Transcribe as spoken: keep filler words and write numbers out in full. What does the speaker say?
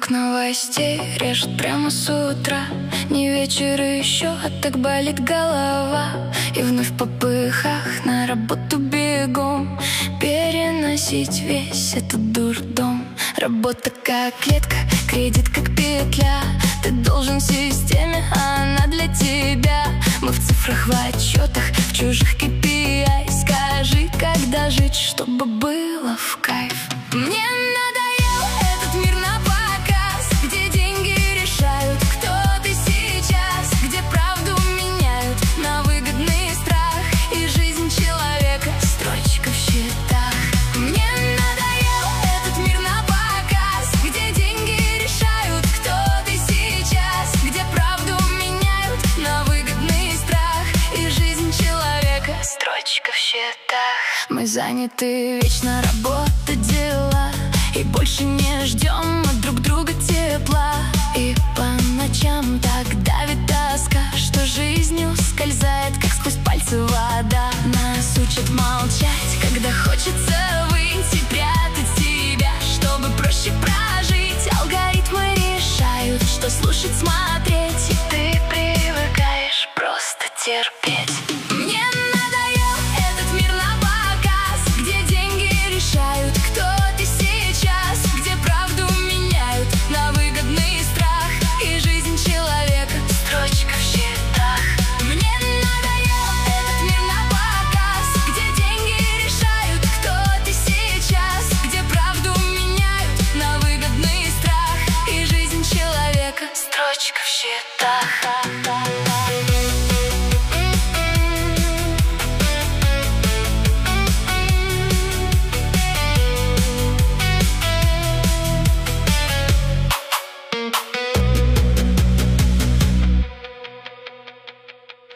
Поток новостей режет прямо с утра. Не вечер еще, а так болит голова. И вновь в попыхах на работу бегом переносить весь этот дурдом. Работа как клетка, кредит как петля. Ты должен системе, а она для тебя. Мы в цифрах, в отчетах, в чужих кей пи ай. Скажи, когда жить, чтобы было в кайф. Мне надоел этот мир на показ, где деньги решают, кто ты сейчас, где правду меняют на выгодный страх и жизнь человека строчка в счетах. Мне надоел этот мир на показ, где деньги решают, кто ты сейчас, где правду меняют на выгодный страх и жизнь человека строчка в счетах. Мы заняты вечно, работа, дела, и больше не ждем от друг друга тепла. И по ночам так давит тоска, что жизнь ускользает, как сквозь пальцы вода. Нас учат молчать, когда хочется выйти, прятать себя, чтобы проще прожить. Алгоритмы решают, что слушать, смотреть, и ты привыкаешь просто терпеть. Мне надоел этот мир на показ, где деньги решают, кто ты сейчас, где правду меняют на выгодный страх и жизнь человека строчка в счетах. Мне надоел этот мир на показ, где деньги решают, кто ты сейчас, где правду меняют на выгодный страх и жизнь человека строчка в счетах.